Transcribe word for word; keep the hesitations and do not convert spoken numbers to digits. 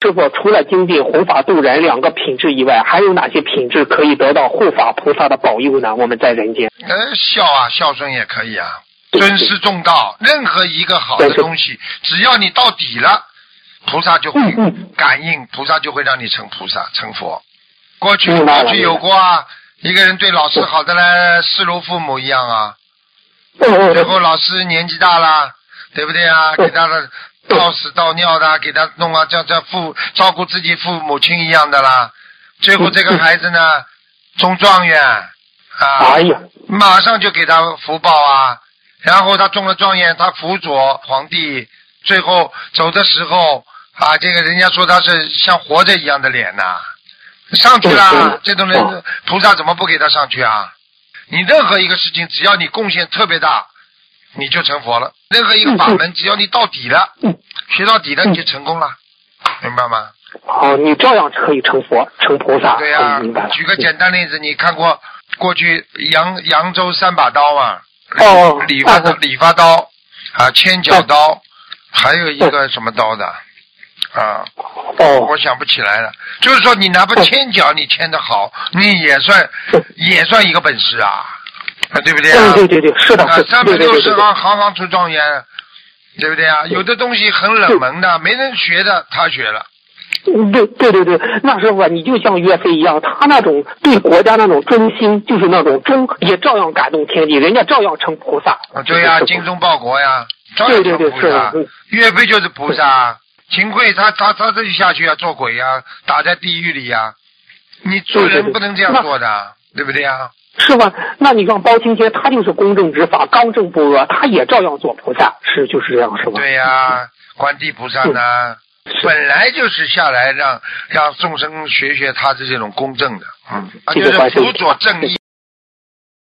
师傅，除了精进、弘法度人两个品质以外，还有哪些品质可以得到护法菩萨的保佑呢？我们在人间， 呃，孝啊，孝顺也可以啊，尊师重道，任何一个好的东西，只要你到底了，菩萨就会感应，菩萨就会让你成菩萨、成佛。过去过去有过啊，一个人对老师好的呢，视如父母一样啊。最后老师年纪大了，对不对啊？给他的倒屎倒尿的，给他弄啊，像像父照顾自己父母亲一样的啦。最后这个孩子呢，中状元啊，马上就给他福报啊。然后他中了状元，他辅佐皇帝，最后走的时候啊，这个人家说他是像活着一样的脸呐、啊，上去了。这种人菩萨怎么不给他上去啊？你任何一个事情，只要你贡献特别大，你就成佛了。任何一个法门，只要你到底了，学到底了，你就成功了，明白吗？ 哦，你照样可以成佛、成菩萨。 对呀、啊，举个简单例子，你看过过去扬扬州三把刀嘛？ 哦， 理发的理发刀啊，千角刀，还有一个什么刀的啊？哦，我想不起来了。就是说，你哪怕千角你牵得好，你也算也算一个本事啊，对不对啊？ 对对对对，是的，是的。 三百六十行，行行出状元，对不对啊？有的东西很冷门的，没人学的，他学了。 对对对对，那时候你就像岳飞一样，他那种对国家那种忠心，就是那种忠，也照样感动天地，人家照样成菩萨。 啊，对呀、啊，精忠报国呀，照样成菩萨。岳飞就是菩萨，秦桧他他他这就下去啊，做鬼呀、啊，打在地狱里呀、啊。你做人不能这样做的，对, 对, 对, 对不对呀？ 是吧？那你像包青天，他就是公正执法，刚正不阿，他也照样做菩萨，是就是这样，是吧？ 对呀、啊，观地菩萨呢。本来就是下来让让众生学学他的这种公正的，嗯，他就是辅佐正义。